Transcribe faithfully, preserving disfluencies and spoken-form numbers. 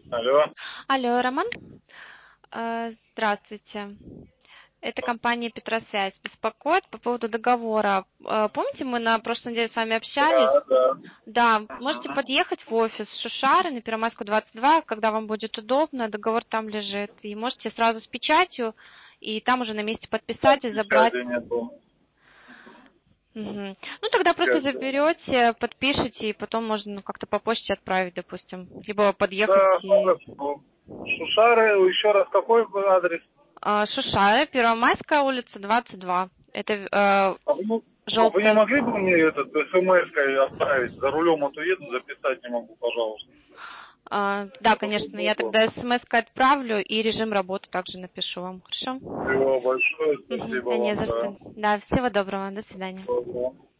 Алло. Алло, Роман? Э, Здравствуйте. Это компания Петросвязь беспокоит по поводу договора. Э, Помните, мы на прошлой неделе с вами Да, общались? да. Да, можете Мгм. подъехать в офис Шушары на Первомайскую двадцать два, когда вам будет удобно, договор там лежит. И можете сразу с печатью, и там уже на месте Там подписать и печати забрать. нету. Мгм. Ну, тогда просто Печати. заберете, подпишите, и потом можно ну, как-то по почте отправить, допустим. Либо Да, подъехать и... хорошо. Шушары, еще раз какой адрес? А, Шушара, Первомайская улица, двадцать два. Это э, А вы, не- а вы не желтая... могли бы мне этот смс-кой отправить? За рулем вот уеду, записать не могу, пожалуйста. А, да, Такой конечно, я вопрос. тогда смс-кой отправлю и режим работы также напишу вам, хорошо? Всего большое, Мгм, спасибо да не вам, за да. что. Да, всего доброго, до свидания. Доброго.